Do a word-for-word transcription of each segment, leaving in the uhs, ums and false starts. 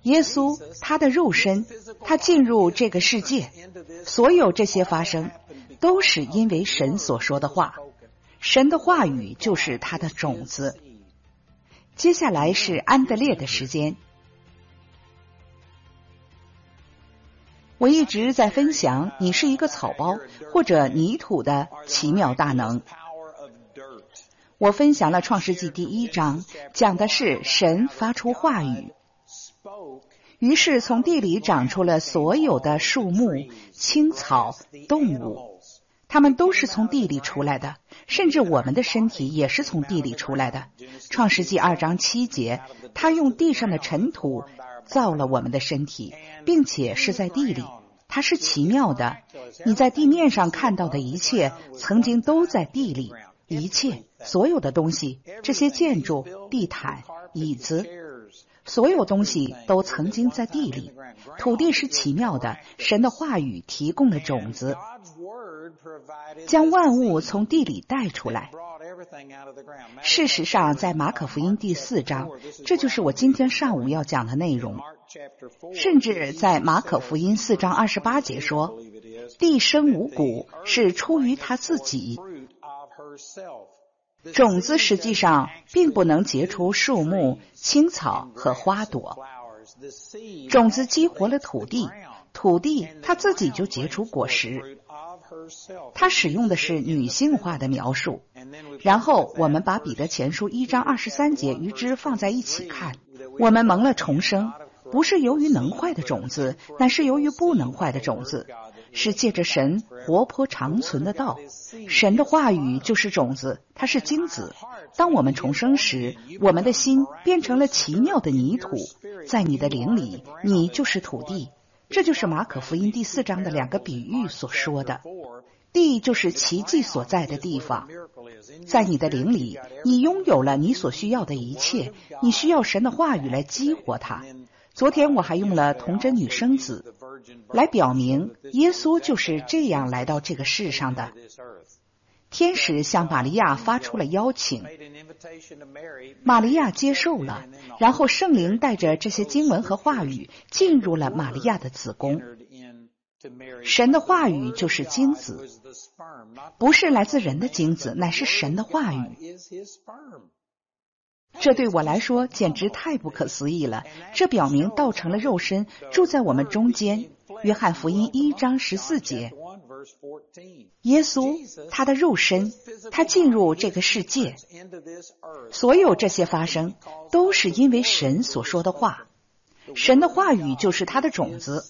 耶稣他的肉身，他进入这个世界，所有这些发生都是因为神所说的话，神的话语就是他的种子。接下来是安德烈的时间。我一直在分享你是一个草包或者泥土的奇妙大能。我分享了创世纪第一章，讲的是神发出话语，于是从地里长出了所有的树木、青草、动物，它们都是从地里出来的，甚至我们的身体也是从地里出来的。创世纪二章七节，他用地上的尘土造了我们的身体，并且是在地里，它是奇妙的。你在地面上看到的一切曾经都在地里，一切所有的东西，这些建筑、地毯、椅子，所有东西都曾经在地里。土地是奇妙的，神的话语提供了种子，将万物从地里带出来。事实上，在马可福音第四章，这就是我今天上午要讲的内容。甚至在马可福音四章二十八节说，地生五谷是出于他自己。种子实际上并不能结出树木、青草和花朵。种子激活了土地，土地它自己就结出果实。他使用的是女性化的描述。然后我们把彼得前书一章二十三节与之放在一起看，我们蒙了重生，不是由于能坏的种子，乃是由于不能坏的种子，是借着神活泼长存的道。神的话语就是种子，它是精子。当我们重生时，我们的心变成了奇妙的泥土，在你的灵里，你就是土地。这就是马可福音第四章的两个比喻所说的。地就是奇迹所在的地方，在你的灵里，你拥有了你所需要的一切，你需要神的话语来激活它。昨天我还用了童贞女生子来表明耶稣就是这样来到这个世上的。天使向玛利亚发出了邀请，玛利亚接受了，然后圣灵带着这些经文和话语进入了玛利亚的子宫。神的话语就是精子，不是来自人的精子，乃是神的话语。这对我来说简直太不可思议了，这表明道成了肉身，住在我们中间。约翰福音一章十四节，耶稣他的肉身，他进入这个世界，所有这些发生都是因为神所说的话，神的话语就是他的种子。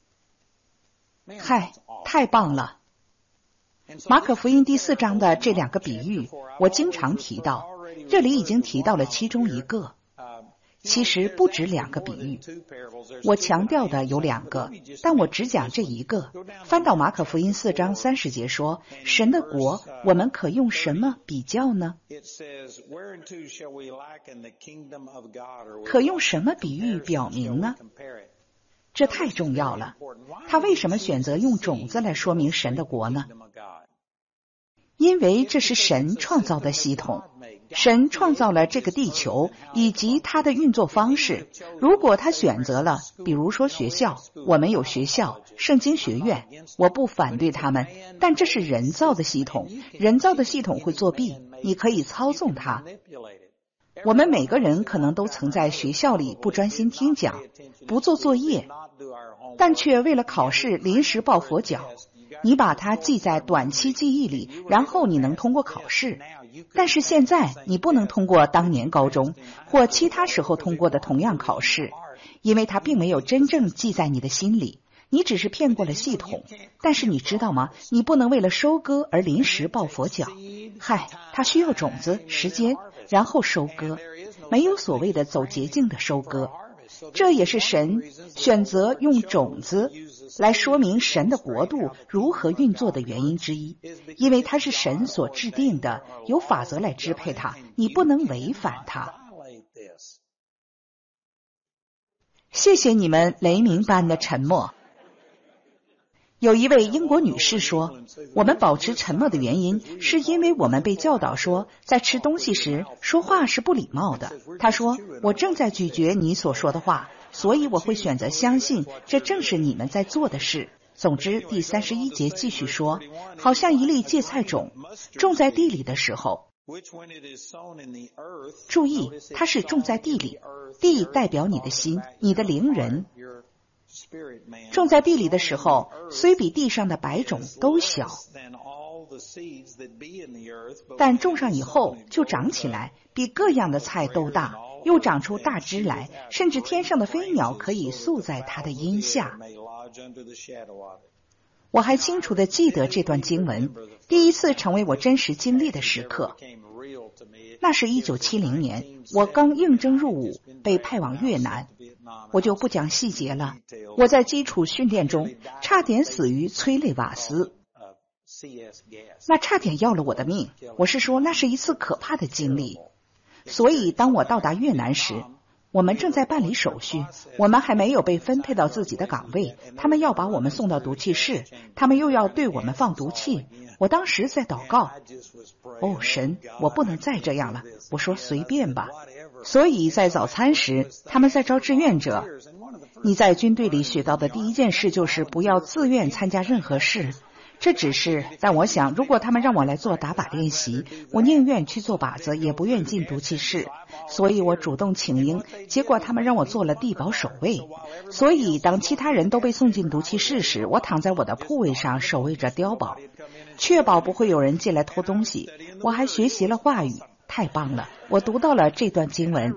嗨，太棒了！马可福音第四章的这两个比喻我经常提到，这里已经提到了其中一个，其实不止两个比喻，我强调的有两个，但我只讲这一个。翻到马可福音四章三十节说，神的国我们可用什么比较呢？可用什么比喻表明呢？这太重要了。他为什么选择用种子来说明神的国呢？因为这是神创造的系统，神创造了这个地球以及它的运作方式。如果他选择了，比如说学校，我们有学校、圣经学院，我不反对他们，但这是人造的系统，人造的系统会作弊，你可以操纵它。我们每个人可能都曾在学校里不专心听讲，不做作业，但却为了考试临时抱佛脚。你把它记在短期记忆里，然后你能通过考试。但是现在你不能通过当年高中或其他时候通过的同样考试，因为它并没有真正记在你的心里，你只是骗过了系统。但是你知道吗？你不能为了收割而临时抱佛脚。嗨，它需要种子、时间，然后收割，没有所谓的走捷径的收割。这也是神选择用种子来说明神的国度如何运作的原因之一，因为它是神所制定的，有法则来支配它，你不能违反它。谢谢你们雷鸣般的沉默。有一位英国女士说，我们保持沉默的原因是因为我们被教导说，在吃东西时说话是不礼貌的。她说，我正在咀嚼你所说的话， 所以我会选择相信这正是你们在做的事。总之，第三十一节继续说，好像一粒芥菜种种在地里的时候，注意，它是种在地里，地代表你的心，你的灵人。种在地里的时候，虽比地上的百种都小，但种上以后就长起来，比各样的菜都大，又长出大枝来，甚至天上的飞鸟可以宿在它的荫下。我还清楚地记得这段经文，第一次成为我真实经历的时刻。那是一九七零年，我刚应征入伍，被派往越南。我就不讲细节了。我在基础训练中差点死于催泪瓦斯，那差点要了我的命。我是说，那是一次可怕的经历。所以当我到达越南时，我们正在办理手续，我们还没有被分配到自己的岗位，他们要把我们送到毒气室，他们又要对我们放毒气。我当时在祷告，哦神，我不能再这样了。我说随便吧。所以在早餐时，他们在招志愿者。你在军队里学到的第一件事就是不要自愿参加任何事。这只是，但我想，如果他们让我来做打靶练习，我宁愿去做靶子，也不愿进毒气室。所以我主动请缨，结果他们让我做了地堡守卫。所以当其他人都被送进毒气室时，我躺在我的铺位上守卫着碉堡，确保不会有人进来偷东西。我还学习了话语，太棒了！我读到了这段经文，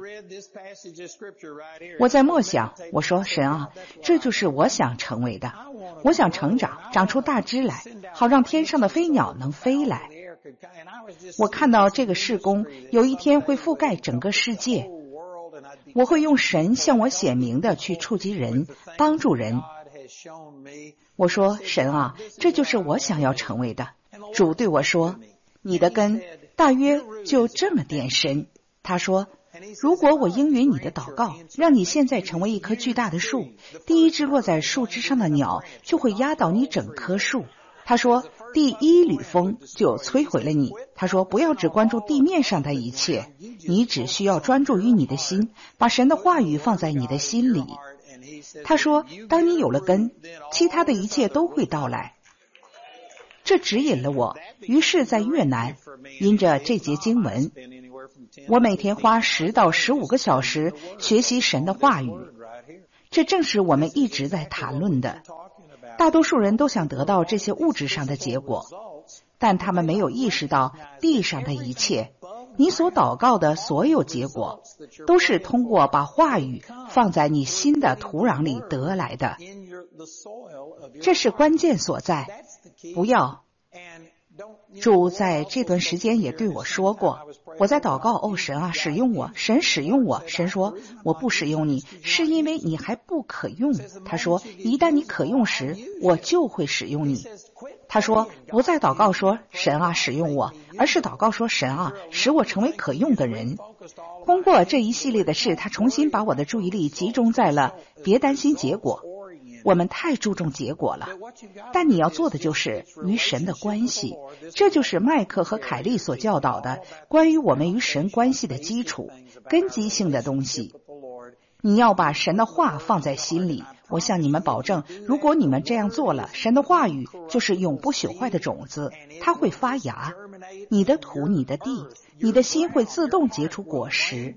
我在默想，我说神啊，这就是我想成为的。我想成长，长出大枝来，好让天上的飞鸟能飞来。我看到这个事工有一天会覆盖整个世界，我会用神向我显明的去触及人，帮助人。我说神啊，这就是我想要成为的。主对我说，你的根大约就这么点深。他说，如果我应允你的祷告，让你现在成为一棵巨大的树，第一只落在树枝上的鸟就会压倒你整棵树。他说，第一缕风就摧毁了你。他说，不要只关注地面上的一切，你只需要专注于你的心，把神的话语放在你的心里。他说，当你有了根，其他的一切都会到来。这指引了我，于是在越南，因着这节经文，我每天花十到十五个小时学习神的话语。这正是我们一直在谈论的。大多数人都想得到这些物质上的结果，但他们没有意识到地上的一切。你所祷告的所有结果，都是通过把话语放在你心的土壤里得来的。这是关键所在。不要。主在这段时间也对我说过，我在祷告，哦神啊，使用我，神使用我。神说，我不使用你，是因为你还不可用。他说，一旦你可用时，我就会使用你。他说，不再祷告说神啊使用我，而是祷告说神啊使我成为可用的人。通过这一系列的事，他重新把我的注意力集中在了别担心结果。我们太注重结果了，但你要做的就是与神的关系。这就是麦克和凯利所教导的关于我们与神关系的基础，根基性的东西。你要把神的话放在心里。我向你们保证，如果你们这样做了，神的话语就是永不朽坏的种子，它会发芽。你的土，你的地，你的心会自动结出果实。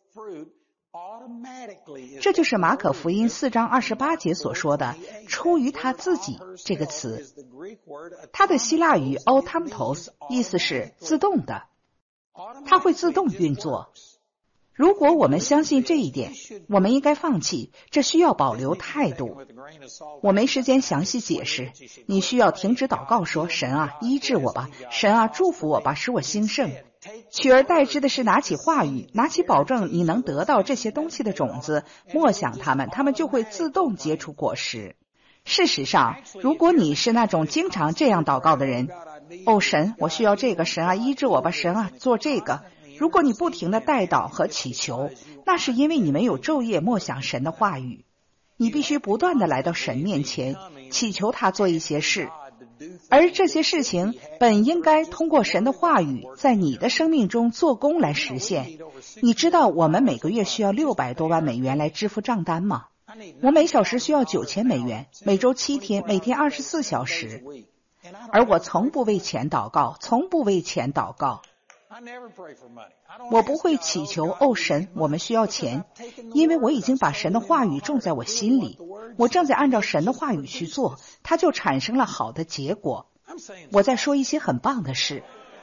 这就是马可福音四章二十八节所说的出于他自己这个词，它的希腊语 automtos 意思是自动的，它会自动运作。如果我们相信这一点，我们应该放弃，这需要保留态度。我没时间详细解释，你需要停止祷告说，神啊医治我吧，神啊祝福我吧，使我兴盛。取而代之的是拿起话语，拿起保证你能得到这些东西的种子，默想它们，它们就会自动结出果实。事实上，如果你是那种经常这样祷告的人，哦神，我需要这个，神啊医治我吧，神啊做这个。如果你不停地代祷和祈求，那是因为你没有昼夜默想神的话语。你必须不断地来到神面前，祈求他做一些事。 而这些事情本应该通过神的话语在你的生命中做工来实现。你知道我们每个月需要六百多万美元来支付账单吗？我每小时需要九千美元，每周七天，每天二十四小时。而我从不为钱祷告，从不为钱祷告。我不会祈求，哦神，我们需要钱，因为我已经把神的话语种在我心里，我正在按照神的话语去做，它就产生了好的结果。我在说一些很棒的事。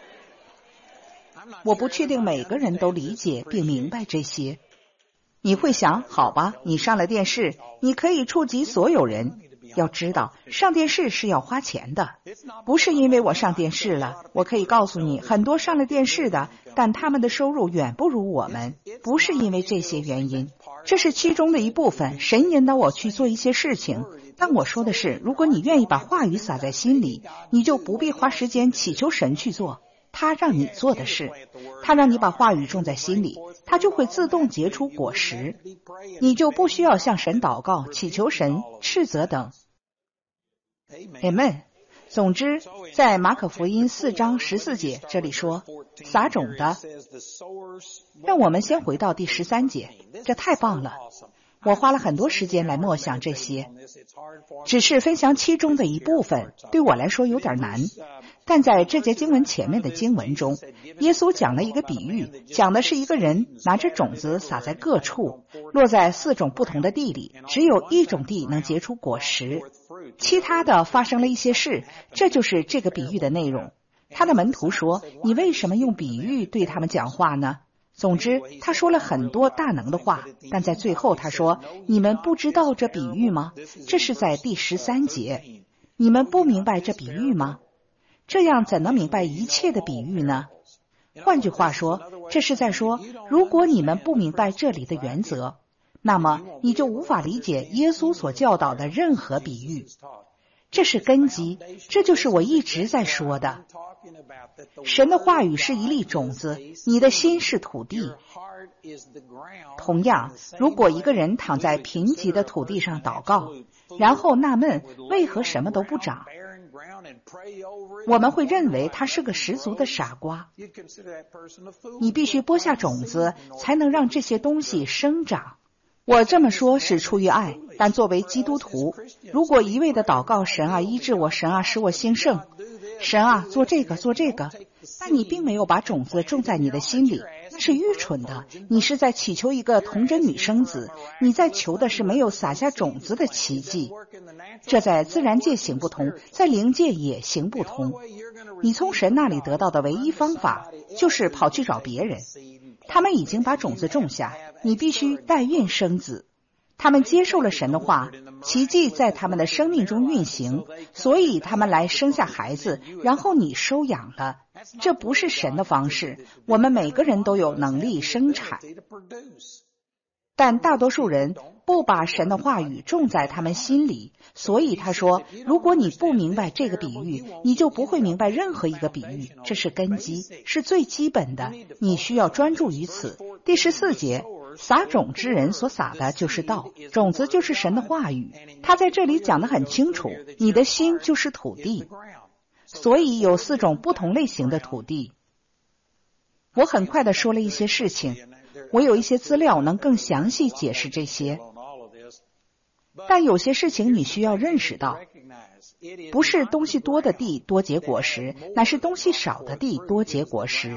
我不确定每个人都理解并明白这些。你会想，好吧，你上了电视，你可以触及所有人。要知道，上电视是要花钱的，不是因为我上电视了。我可以告诉你，很多上了电视的，但他们的收入远不如我们，不是因为这些原因，这是其中的一部分。神引导我去做一些事情，但我说的是，如果你愿意把话语撒在心里，你就不必花时间祈求神去做他让你做的事。他让你把话语种在心里，他就会自动结出果实，你就不需要向神祷告、祈求神、斥责等。Amen。 总之，在马可福音四章十四节这里说撒种的。让我们先回到第十三节，这太棒了。我花了很多时间来默想这些，只是分享其中的一部分，对我来说有点难。但在这节经文前面的经文中，耶稣讲了一个比喻，讲的是一个人拿着种子撒在各处，落在四种不同的地里，只有一种地能结出果实，其他的发生了一些事，这就是这个比喻的内容。他的门徒说，你为什么用比喻对他们讲话呢？总之，他说了很多大能的话，但在最后他说，你们不知道这比喻吗？这是在第十三节。你们不明白这比喻吗？这样怎能明白一切的比喻呢？换句话说，这是在说，如果你们不明白这里的原则，那么你就无法理解耶稣所教导的任何比喻。这是根基，这就是我一直在说的。神的话语是一粒种子，你的心是土地。同样，如果一个人躺在贫瘠的土地上祷告，然后纳闷为何什么都不长，我们会认为他是个十足的傻瓜。你必须播下种子，才能让这些东西生长。我这么说是出于爱，但作为基督徒，如果一味的祷告，神啊医治我，神啊使我兴盛，神啊做这个做这个，但你并没有把种子种在你的心里，那是愚蠢的。你是在祈求一个童真女生子，你在求的是没有撒下种子的奇迹。这在自然界行不通，在灵界也行不通。你从神那里得到的唯一方法就是跑去找别人，他们已经把种子种下，你必须代孕生子。他们接受了神的话，奇迹在他们的生命中运行，所以他们来生下孩子，然后你收养了。这不是神的方式，我们每个人都有能力生产，但大多数人不把神的话语种在他们心里，所以他说，如果你不明白这个比喻，你就不会明白任何一个比喻。这是根基，是最基本的，你需要专注于此。第十四节，撒种之人所撒的就是道，种子就是神的话语。他在这里讲得很清楚，你的心就是土地，所以有四种不同类型的土地。我很快地说了一些事情，我有一些资料能更详细解释这些，但有些事情你需要认识到，不是东西多的地多结果实，乃是东西少的地多结果实。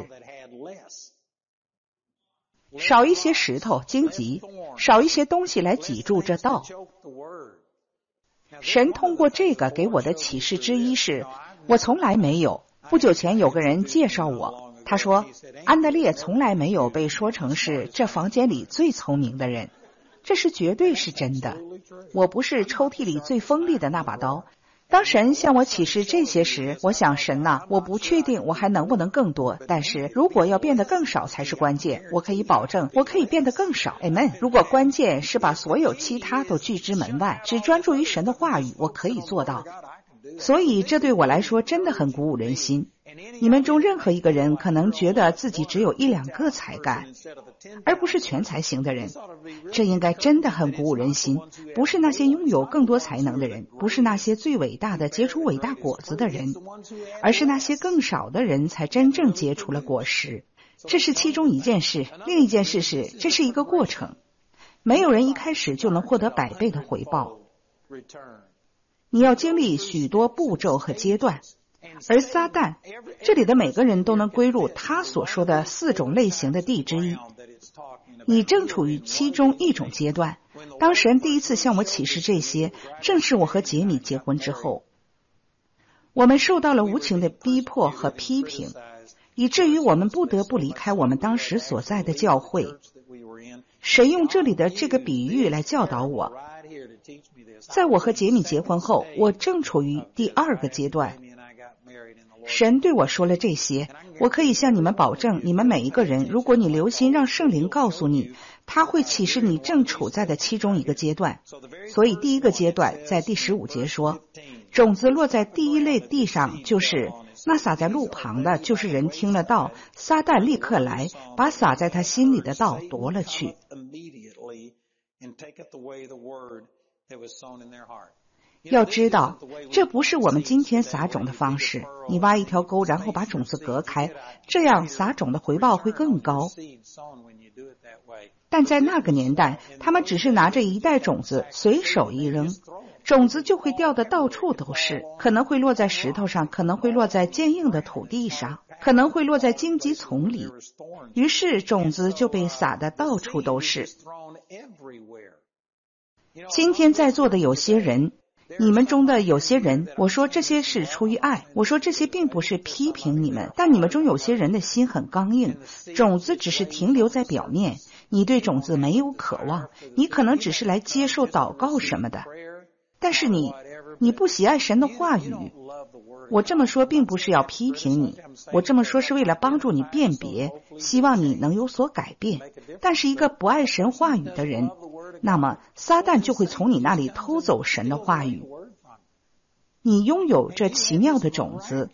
少一些石头荆棘，少一些东西来挤住这道。神通过这个给我的启示之一是，我从来没有。不久前有个人介绍我，他说安德烈从来没有被说成是这房间里最聪明的人，这是绝对是真的。我不是抽屉里最锋利的那把刀。当神向我启示这些时，我想神呐、啊，我不确定我还能不能更多，但是如果要变得更少才是关键，我可以保证我可以变得更少。 Amen。 如果关键是把所有其他都拒之门外，只专注于神的话语，我可以做到。 所以这对我来说真的很鼓舞人心。你们中任何一个人可能觉得自己只有一两个才干，而不是全才型的人，这应该真的很鼓舞人心。不是那些拥有更多才能的人，不是那些最伟大的结出伟大果子的人，而是那些更少的人才真正结出了果实。这是其中一件事，另一件事是这是一个过程，没有人一开始就能获得百倍的回报，你要经历许多步骤和阶段。而撒旦，这里的每个人都能归入他所说的四种类型的地之一。你正处于其中一种阶段。当神第一次向我启示这些，正是我和杰米结婚之后。我们受到了无情的逼迫和批评，以至于我们不得不离开我们当时所在的教会。神用这里的这个比喻来教导我。在我和杰米结婚后，我正处于第二个阶段。神对我说了这些，我可以向你们保证，你们每一个人，如果你留心让圣灵告诉你，他会启示你正处在的其中一个阶段。所以第一个阶段在第十五节说，种子落在第一类地上，就是那撒在路旁的，就是人听了道，撒旦立刻来，把撒在他心里的道夺了去。要知道，这不是我们今天撒种的方式。你挖一条沟，然后把种子隔开，这样撒种的回报会更高。但在那个年代，他们只是拿着一袋种子随手一扔，种子就会掉得到处都是，可能会落在石头上，可能会落在坚硬的土地上，可能会落在荆棘丛里，于是种子就被撒得到处都是。今天在座的有些人，你们中的有些人，我说这些是出于爱，我说这些并不是批评你们，但你们中有些人的心很刚硬，种子只是停留在表面，你对种子没有渴望，你可能只是来接受祷告什么的，但是你你不喜爱神的话语。我这么说并不是要批评你，我这么说是为了帮助你辨别，希望你能有所改变。但是一个不爱神话语的人，那么撒旦就会从你那里偷走神的话语。你拥有这奇妙的种子。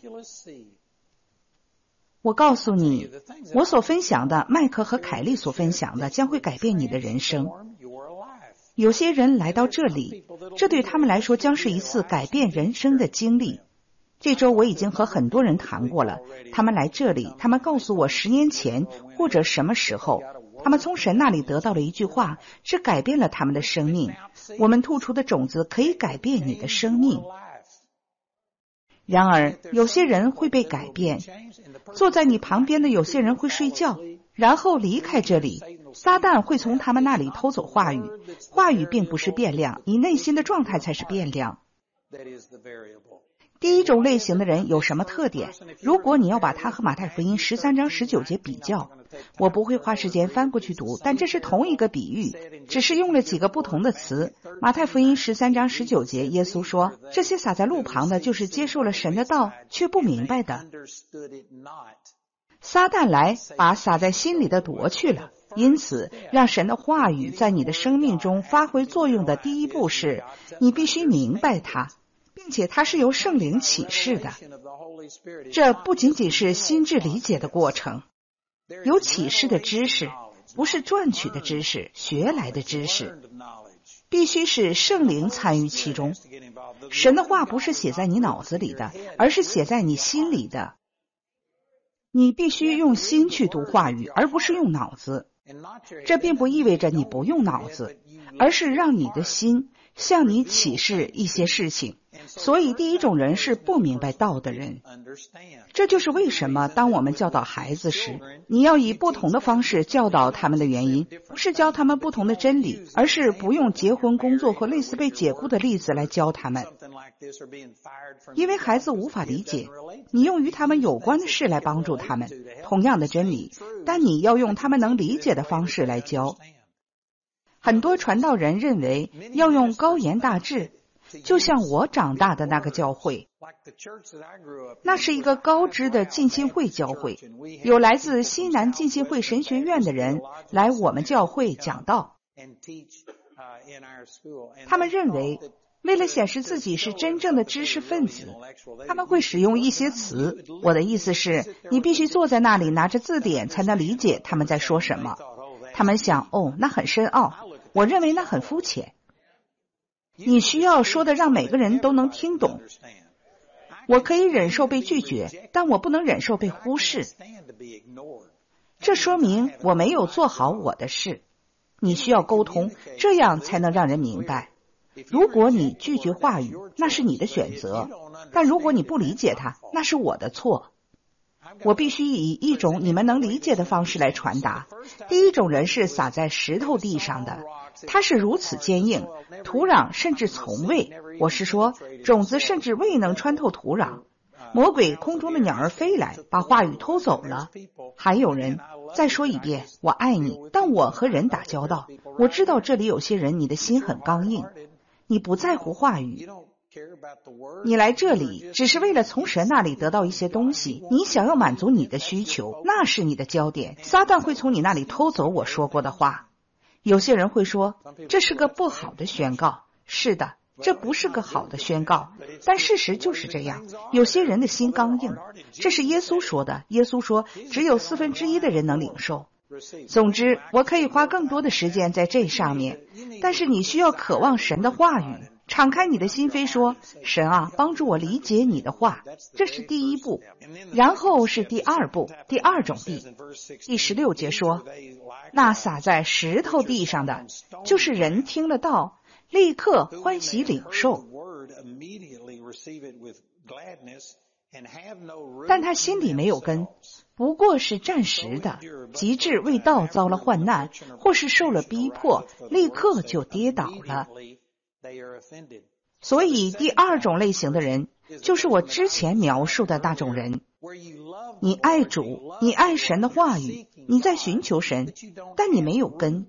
我告诉你，我所分享的，麦克和凯莉所分享的，将会改变你的人生。有些人来到这里，这对他们来说将是一次改变人生的经历。这周我已经和很多人谈过了，他们来这里，他们告诉我十年前或者什么时候，他们从神那里得到了一句话，是改变了他们的生命。我们吐出的种子可以改变你的生命。然而有些人会被改变，坐在你旁边的有些人会睡觉，然后离开这里。撒旦会从他们那里偷走话语，话语并不是变量，你内心的状态才是变量。第一种类型的人有什么特点？如果你要把它和马太福音十三章十九节比较，我不会花时间翻过去读，但这是同一个比喻，只是用了几个不同的词。马太福音十三章十九节，耶稣说，这些撒在路旁的，就是接受了神的道，却不明白的。撒旦来，把撒在心里的夺去了。因此，让神的话语在你的生命中发挥作用的第一步是，你必须明白它，并且它是由圣灵启示的。这不仅仅是心智理解的过程，有启示的知识，不是赚取的知识，学来的知识，必须是圣灵参与其中。神的话不是写在你脑子里的，而是写在你心里的。你必须用心去读话语，而不是用脑子。这并不意味着你不用脑子，而是让你的心向你启示一些事情。所以第一种人是不明白道的人。这就是为什么当我们教导孩子时，你要以不同的方式教导他们的原因，不是教他们不同的真理，而是不用结婚、工作和类似被解雇的例子来教他们。因为孩子无法理解，你用与他们有关的事来帮助他们，同样的真理，但你要用他们能理解的方式来教。很多传道人认为要用高言大志，就像我长大的那个教会，那是一个高知的浸信会教会，有来自西南浸信会神学院的人来我们教会讲道。 他们认为为了显示自己是真正的知识分子，他们会使用一些词。我的意思是，你必须坐在那里拿着字典才能理解他们在说什么。他们想，哦，那很深奥，我认为那很肤浅。你需要说的让每个人都能听懂。我可以忍受被拒绝，但我不能忍受被忽视。这说明我没有做好我的事。你需要沟通，这样才能让人明白。如果你拒绝话语，那是你的选择，但如果你不理解它，那是我的错。我必须以一种你们能理解的方式来传达。第一种人是撒在石头地上的，它是如此坚硬，土壤甚至从未，我是说，种子甚至未能穿透土壤。魔鬼空中的鸟儿飞来，把话语偷走了。还有人，再说一遍，我爱你，但我和人打交道。我知道这里有些人，你的心很刚硬，你不在乎话语。你来这里只是为了从神那里得到一些东西，你想要满足你的需求，那是你的焦点。撒旦会从你那里偷走我说过的话。有些人会说，这是个不好的宣告。是的，这不是个好的宣告，但事实就是这样。有些人的心刚硬，这是耶稣说的。耶稣说，只有四分之一的人能领受。总之，我可以花更多的时间在这上面，但是你需要渴望神的话语，敞开你的心扉说，神啊，帮助我理解你的话。这是第一步，然后是第二步，第二种地。第十六节说，那撒在石头地上的，就是人听了道，立刻欢喜领受，但他心里没有根，不过是暂时的，及至为道遭了患难，或是受了逼迫，立刻就跌倒了。所以第二种类型的人，就是我之前描述的那种人。你爱主，你爱神的话语，你在寻求神，但你没有根。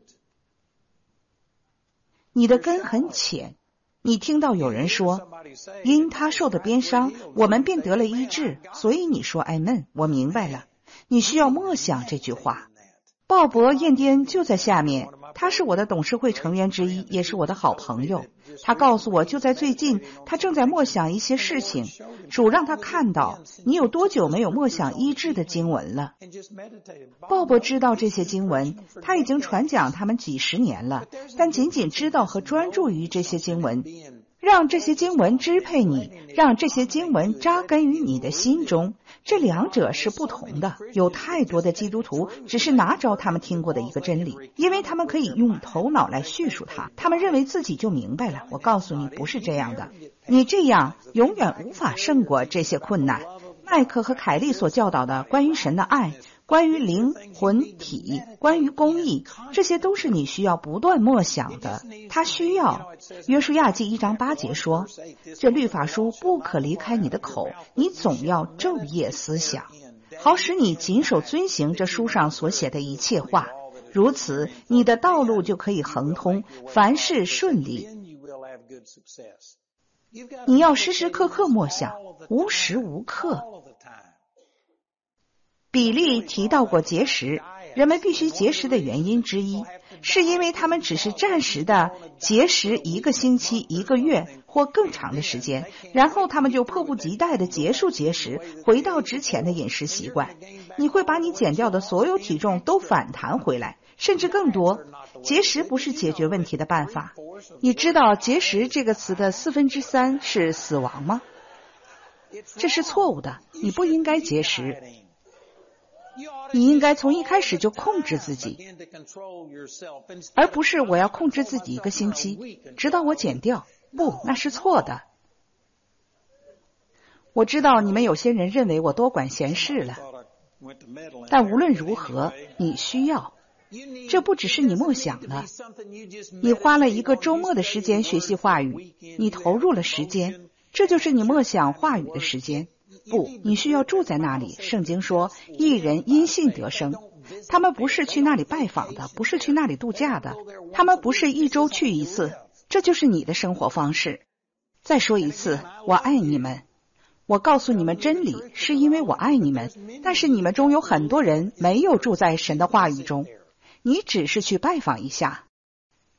你的根很浅。你听到有人说，因他受的鞭伤，我们便得了医治，所以你说阿们，我明白了。你需要默想这句话。鲍勃·燕颠就在下面，他是我的董事会成员之一，也是我的好朋友。他告诉我，就在最近，他正在默想一些事情。主让他看到，你有多久没有默想医治的经文了？鲍勃知道这些经文，他已经传讲他们几十年了，但仅仅知道和专注于这些经文，让这些经文支配你，让这些经文扎根于你的心中，这两者是不同的。有太多的基督徒只是拿着他们听过的一个真理，因为他们可以用头脑来叙述它，他们认为自己就明白了。我告诉你，不是这样的。你这样永远无法胜过这些困难。麦克和凯利所教导的关于神的爱，关于灵魂体，关于公义，这些都是你需要不断默想的。他需要，约书亚记一章八节说，这律法书不可离开你的口，你总要昼夜思想，好使你谨守遵行这书上所写的一切话，如此你的道路就可以亨通，凡事顺利。你要时时刻刻默想，无时无刻。比利提到过节食，人们必须节食的原因之一，是因为他们只是暂时的节食一个星期、一个月或更长的时间，然后他们就迫不及待地结束节食，回到之前的饮食习惯。你会把你减掉的所有体重都反弹回来，甚至更多。节食不是解决问题的办法。你知道节食这个词的四分之三是死亡吗？这是错误的，你不应该节食。你应该从一开始就控制自己，而不是我要控制自己一个星期，直到我减掉。不，那是错的。我知道你们有些人认为我多管闲事了，但无论如何，你需要。这不只是你默想了，你花了一个周末的时间学习话语，你投入了时间，这就是你默想话语的时间。不，你需要住在那里。圣经说，义人因信得生。他们不是去那里拜访的，不是去那里度假的，他们不是一周去一次。这就是你的生活方式。再说一次，我爱你们。我告诉你们真理，是因为我爱你们。但是你们中有很多人没有住在神的话语中，你只是去拜访一下。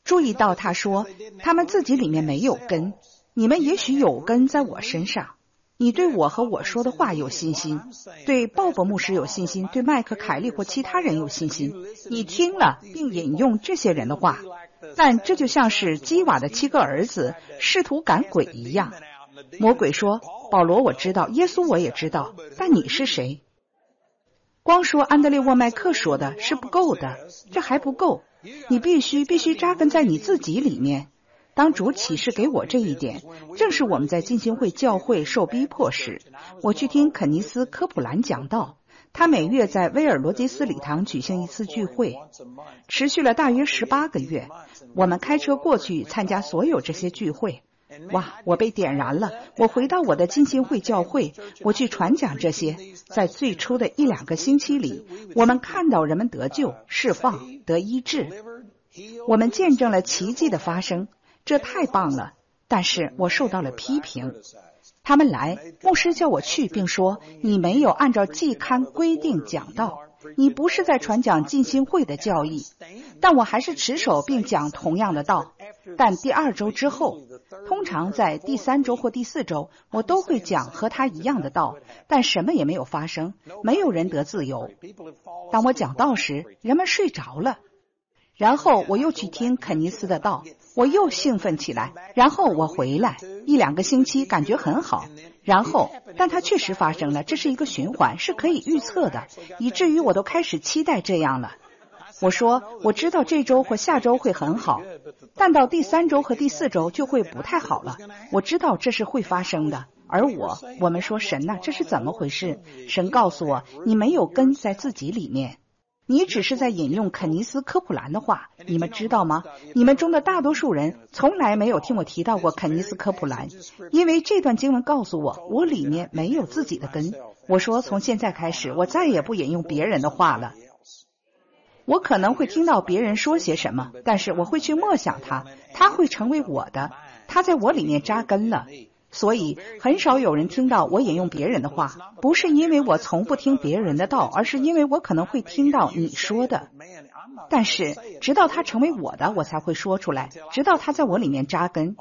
注意到他说，他们自己里面没有根，你们也许有根在我身上。你对我和我说的话有信心，对鲍勃牧师有信心，对麦克凯利或其他人有信心。你听了并引用这些人的话，但这就像是基瓦的七个儿子试图赶鬼一样。魔鬼说，保罗我知道，耶稣我也知道，但你是谁？光说安德烈沃麦克说的是不够的，这还不够，你必须必须扎根在你自己里面。当主启示给我这一点，正是我们在浸信会教会受逼迫时，我去听肯尼斯·科普兰讲道。他每月在威尔罗杰斯礼堂举行一次聚会，持续了大约十八个月。我们开车过去参加所有这些聚会。哇，我被点燃了！我回到我的浸信会教会，我去传讲这些。在最初的一两个星期里，我们看到人们得救、释放、得医治，我们见证了奇迹的发生。这太棒了，但是我受到了批评。他们来，牧师叫我去，并说你没有按照季刊规定讲道，你不是在传讲浸信会的教义。但我还是持守并讲同样的道。但第二周之后，通常在第三周或第四周，我都会讲和他一样的道，但什么也没有发生，没有人得自由。当我讲道时，人们睡着了。然后我又去听肯尼斯的道，我又兴奋起来。然后我回来一两个星期，感觉很好。然后，但它确实发生了，这是一个循环，是可以预测的，以至于我都开始期待这样了。我说，我知道这周或下周会很好，但到第三周和第四周就会不太好了。我知道这是会发生的。而我，我们说神呐，这是怎么回事？神告诉我，你没有根在自己里面。你只是在引用肯尼斯·科普兰的话，你们知道吗？你们中的大多数人从来没有听我提到过肯尼斯·科普兰，因为这段经文告诉我，我里面没有自己的根。我说，从现在开始，我再也不引用别人的话了。我可能会听到别人说些什么，但是我会去默想它，它会成为我的，它在我里面扎根了。所以很少有人听到我引用别人的话，不是因为我从不听别人的道，而是因为我可能会听到你说的。但是直到它成为我的，我才会说出来，直到它在我里面扎根。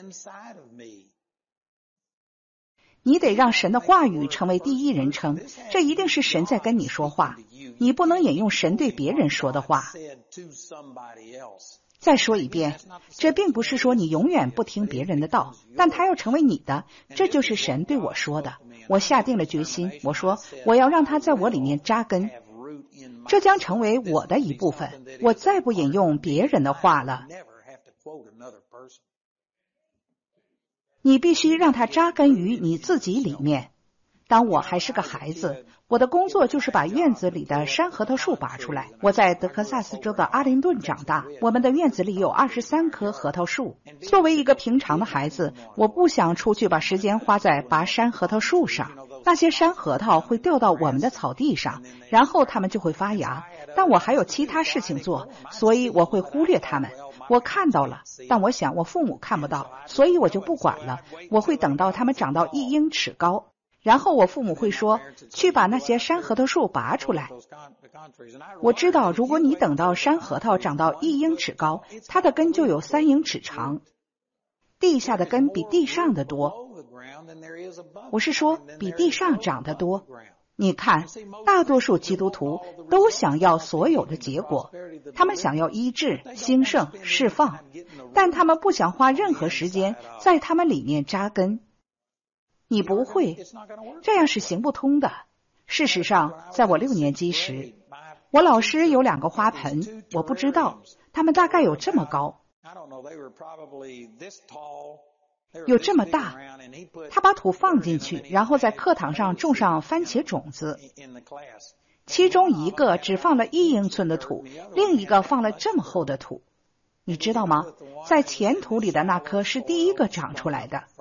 你得让神的话语成为第一人称，这一定是神在跟你说话，你不能引用神对别人说的话。再说一遍，这并不是说你永远不听别人的道，但它要成为你的，这就是神对我说的。我下定了决心，我说我要让它在我里面扎根，这将成为我的一部分，我再不引用别人的话了。你必须让它扎根于你自己里面。当我还是个孩子，我的工作就是把院子里的山核桃树拔出来。我在德克萨斯州的阿灵顿长大，我们的院子里有二十三棵核桃树。作为一个平常的孩子，我不想出去把时间花在拔山核桃树上。那些山核桃会掉到我们的草地上，然后它们就会发芽。但我还有其他事情做，所以我会忽略它们。我看到了，但我想我父母看不到，所以我就不管了。我会等到它们长到一英尺高。然后我父母会说，去把那些山核桃树拔出来。我知道，如果你等到山核桃长到一英尺高，它的根就有三英尺长。地下的根比地上的多。我是说，比地上长得多。你看，大多数基督徒都想要所有的结果，他们想要医治、兴盛、释放，但他们不想花任何时间在他们里面扎根。你不会，这样是行不通的。事实上，在我六年级时，我老师有两个花盆，我不知道，它们大概有这么高，有这么大。他把土放进去，然后在课堂上种上番茄种子。其中一个只放了一英寸的土，另一个放了这么厚的土。你知道吗？在前土里的那颗是第一个长出来的。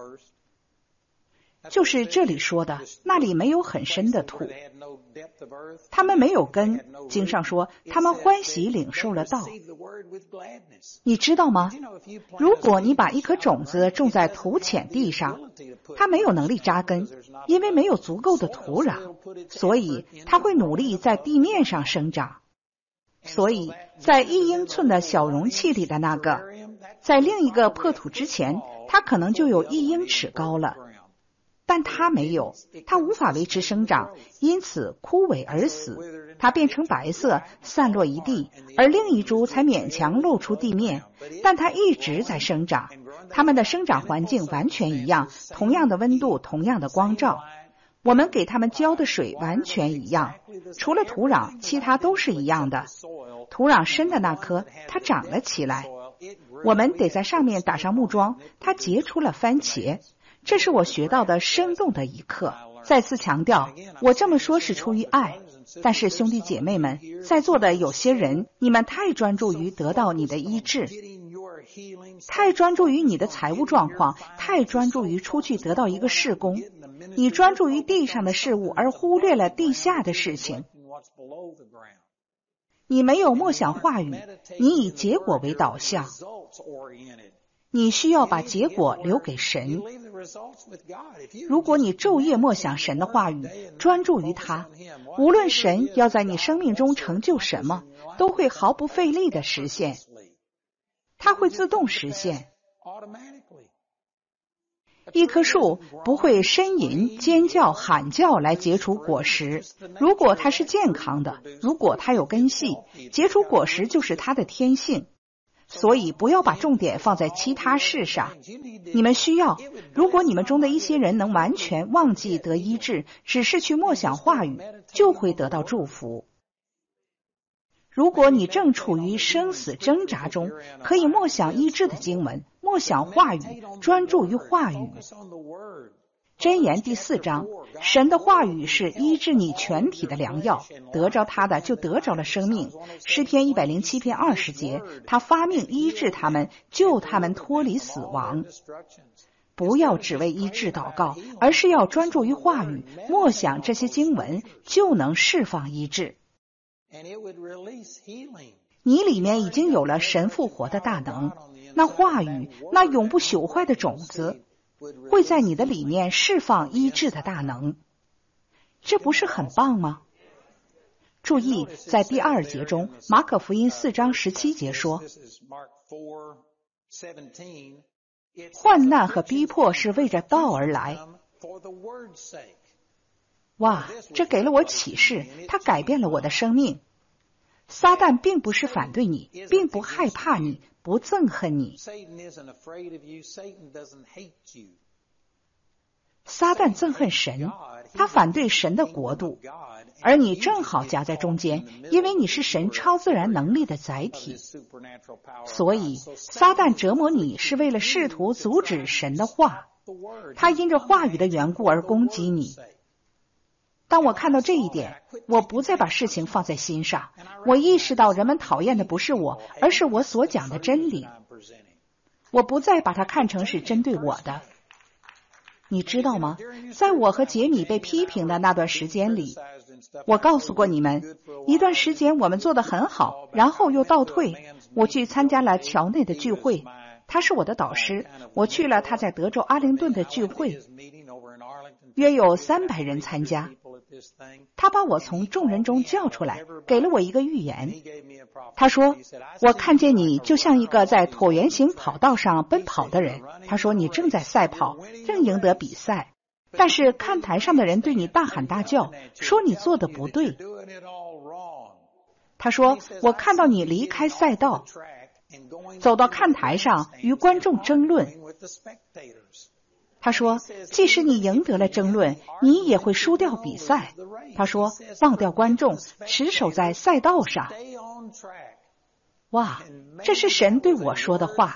就是这里说的，那里没有很深的土，他们没有根。经上说，他们欢喜领受了道。你知道吗？如果你把一颗种子种在土浅地上，它没有能力扎根，因为没有足够的土壤，所以它会努力在地面上生长。所以在一英寸的小容器里的那个， 在另一个破土之前，它可能就有一英尺高了。但它没有，它无法维持生长，因此枯萎而死。它变成白色，散落一地，而另一株才勉强露出地面，但它一直在生长。它们的生长环境完全一样，同样的温度，同样的光照。我们给它们浇的水完全一样，除了土壤，其他都是一样的。土壤深的那棵，它长了起来。我们得在上面打上木桩，它结出了番茄。这是我学到的生动的一课。再次强调，我这么说是出于爱。但是兄弟姐妹们，在座的有些人，你们太专注于得到你的医治，太专注于你的财务状况，太专注于出去得到一个事工。你专注于地上的事物，而忽略了地下的事情。你没有默想话语，你以结果为导向。你需要把结果留给神。如果你昼夜默想神的话语，专注于他，无论神要在你生命中成就什么，都会毫不费力地实现。它会自动实现。一棵树不会呻吟、尖叫、喊叫来结出果实。如果它是健康的，如果它有根系，结出果实就是它的天性。所以不要把重点放在其他事上。你们需要，如果你们中的一些人能完全忘记得医治，只是去默想话语，就会得到祝福。如果你正处于生死挣扎中，可以默想医治的经文，默想话语，专注于话语。箴言第四章，神的话语是医治你全体的良药，得着他的就得着了生命。诗篇一百零七篇二十节，他发命医治他们，救他们脱离死亡。不要只为医治祷告，而是要专注于话语，默想这些经文，就能释放医治。你里面已经有了神复活的大能，那话语，那永不朽坏的种子，会在你的里面释放医治的大能。这不是很棒吗？注意，在第二节中，马可福音四章十七节说，患难和逼迫是为着道而来。哇，这给了我启示，它改变了我的生命。撒旦并不是反对你，并不害怕你，不憎恨你。撒旦憎恨神，他反对神的国度，而你正好夹在中间，因为你是神超自然能力的载体。所以撒旦折磨你是为了试图阻止神的话，他因着话语的缘故而攻击你。当我看到这一点，我不再把事情放在心上。我意识到人们讨厌的不是我，而是我所讲的真理。我不再把它看成是针对我的。你知道吗？在我和杰米被批评的那段时间里，我告诉过你们，一段时间我们做得很好，然后又倒退。我去参加了乔内的聚会，他是我的导师，我去了他在德州阿灵顿的聚会，约有三百人参加。他把我从众人中叫出来，给了我一个预言。他说，我看见你就像一个在椭圆形跑道上奔跑的人。他说，你正在赛跑，正赢得比赛，但是看台上的人对你大喊大叫，说你做的不对。他说，我看到你离开赛道，走到看台上与观众争论。他说，即使你赢得了争论，你也会输掉比赛。他说，忘掉观众，持守在赛道上。哇，这是神对我说的话。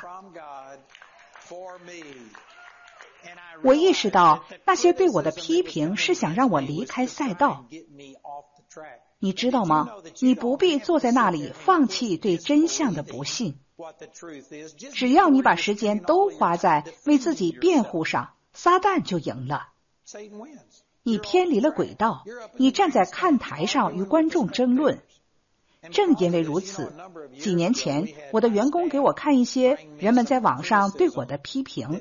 我意识到那些对我的批评是想让我离开赛道。你知道吗？你不必坐在那里放弃对真相的不信。只要你把时间都花在为自己辩护上，撒旦就赢了。你偏离了轨道，你站在看台上与观众争论。正因为如此，几年前我的员工给我看一些人们在网上对我的批评，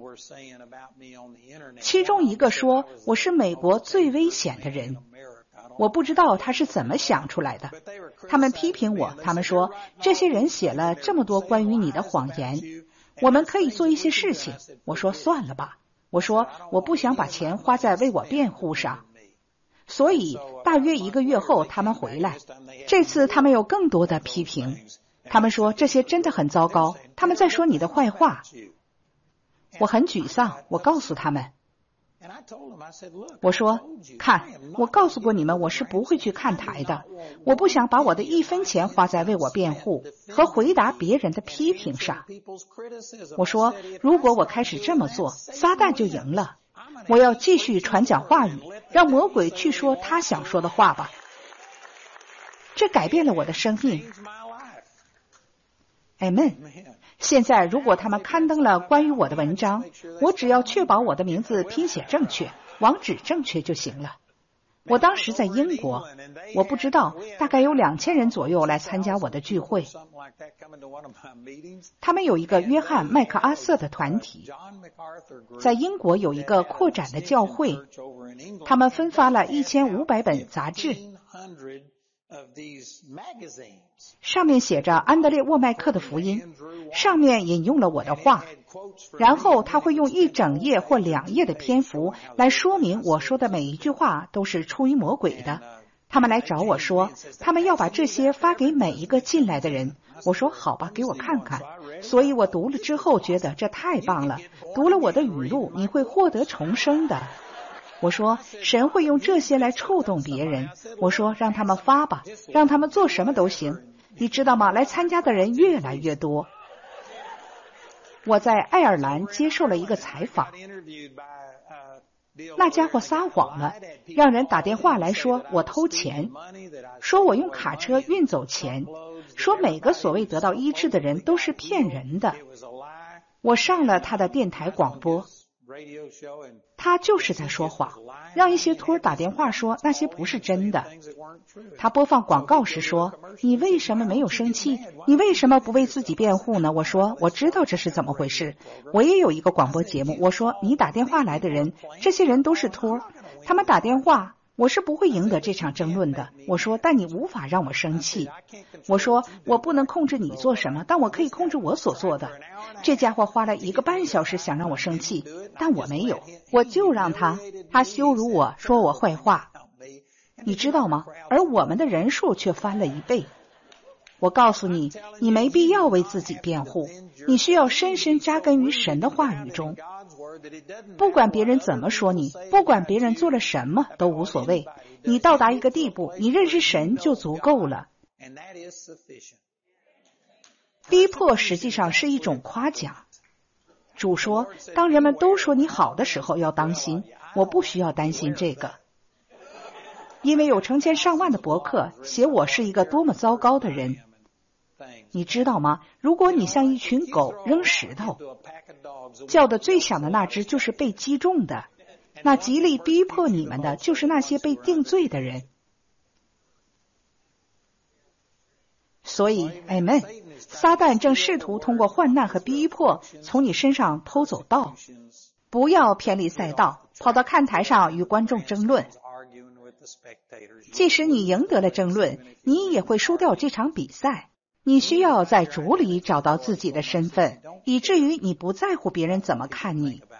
其中一个说我是美国最危险的人。我不知道他是怎么想出来的。他们批评我，他们说这些人写了这么多关于你的谎言， 我们可以做一些事情。我说算了吧，我说我不想把钱花在为我辩护上。所以大约一个月后他们回来，这次他们有更多的批评，他们说这些真的很糟糕，他们在说你的坏话。我很沮丧，我告诉他们，我说看，我告诉过你们我是不会去看台的，我不想把我的一分钱花在为我辩护和回答别人的批评上。我说如果我开始这么做，撒旦就赢了。我要继续传讲话语，让魔鬼去说他想说的话吧。这改变了我的生命。Amen。现在如果他们刊登了关于我的文章，我只要确保我的名字拼写正确，网址正确就行了。我当时在英国，我不知道，大概有两千人左右来参加我的聚会。他们有一个约翰麦克阿瑟的团体，在英国有一个扩展的教会，他们分发了一千五百本杂志，上面写着安德烈沃麦克的福音，上面引用了我的话，然后他会用一整页或两页的篇幅来说明我说的每一句话都是出于魔鬼的。他们来找我说，他们要把这些发给每一个进来的人。我说好吧，给我看看。所以我读了之后觉得这太棒了，读了我的语录，你会获得重生的。我说神会用这些来触动别人，我说让他们发吧，让他们做什么都行。你知道吗？来参加的人越来越多。我在爱尔兰接受了一个采访，那家伙撒谎了，让人打电话来说我偷钱，说我用卡车运走钱，说每个所谓得到医治的人都是骗人的。我上了他的电台广播，他就是在说谎，让一些托儿打电话说那些不是真的。他播放广告时说，你为什么没有生气？你为什么不为自己辩护呢？我说我知道这是怎么回事，我也有一个广播节目。我说你打电话来的人，这些人都是托儿，他们打电话，我是不会赢得这场争论的。我说但你无法让我生气。我说我不能控制你做什么，但我可以控制我所做的。这家伙花了一个半小时想让我生气，但我没有，我就让他他羞辱我，说我坏话，你知道吗？而我们的人数却翻了一倍。我告诉你，你没必要为自己辩护，你需要深深扎根于神的话语中。不管别人怎么说你，不管别人做了什么都无所谓，你到达一个地步，你认识神就足够了。逼迫实际上是一种夸奖。主说，当人们都说你好的时候要当心，我不需要担心这个，因为有成千上万的博客写我是一个多么糟糕的人。你知道吗？如果你像一群狗扔石头，叫得最响的那只就是被击中的，那极力逼迫你们的就是那些被定罪的人。所以 Amen， 撒旦正试图通过患难和逼迫从你身上偷走道。不要偏离赛道，跑到看台上与观众争论。即使你赢得了争论，你也会输掉这场比赛。你需要在主里找到自己的身份，以至于你不在乎别人怎么看你。